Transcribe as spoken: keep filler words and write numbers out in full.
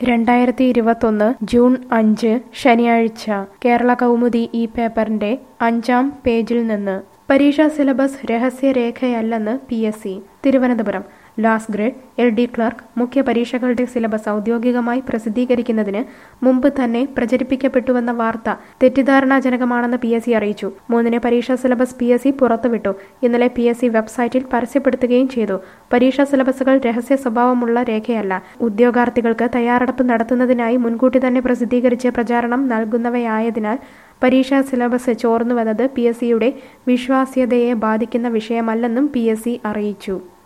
രണ്ടായിരത്തി ഇരുപത്തൊന്ന് ജൂൺ അഞ്ച് ശനിയാഴ്ച കേരള കൗമുദി ഈ പേപ്പറിന്റെ അഞ്ചാം പേജിൽ നിന്ന് പരീക്ഷാ സിലബസ് രഹസ്യരേഖയല്ലെന്ന് P S C Thiruvananthapuram last grade L D clerk മുഖ്യ പരീക്ഷകളുടെ സിലബസ് ഔദ്യോഗികമായി പ്രസിദ്ധീകരിക്കുന്നതിന് മുമ്പ് തന്നെ പ്രചരിപ്പിക്കപ്പെട്ടുവെന്ന വാർത്ത തെറ്റിദ്ധാരണാജനകമാണെന്ന് പി എസ് സി അറിയിച്ചു. മൂന്നിന് പരീക്ഷാ സിലബസ് പി എസ് സി പുറത്തുവിട്ടു. ഇന്നലെ പി എസ് സി വെബ്സൈറ്റിൽ പരസ്യപ്പെടുത്തുകയും ചെയ്തു. പരീക്ഷാ സിലബസുകൾ രഹസ്യ സ്വഭാവമുള്ള രേഖയല്ല. ഉദ്യോഗാർത്ഥികൾക്ക് തയ്യാറെടുപ്പ് നടത്തുന്നതിനായി മുൻകൂട്ടി തന്നെ പ്രസിദ്ധീകരിച്ച് പ്രചാരണം നൽകുന്നവയായതിനാൽ പരീക്ഷാ സിലബസ് ചോർന്നുവെന്നത് പി എസ് സിയുടെ വിശ്വാസ്യതയെ ബാധിക്കുന്ന വിഷയമല്ലെന്നും പി എസ് സി അറിയിച്ചു.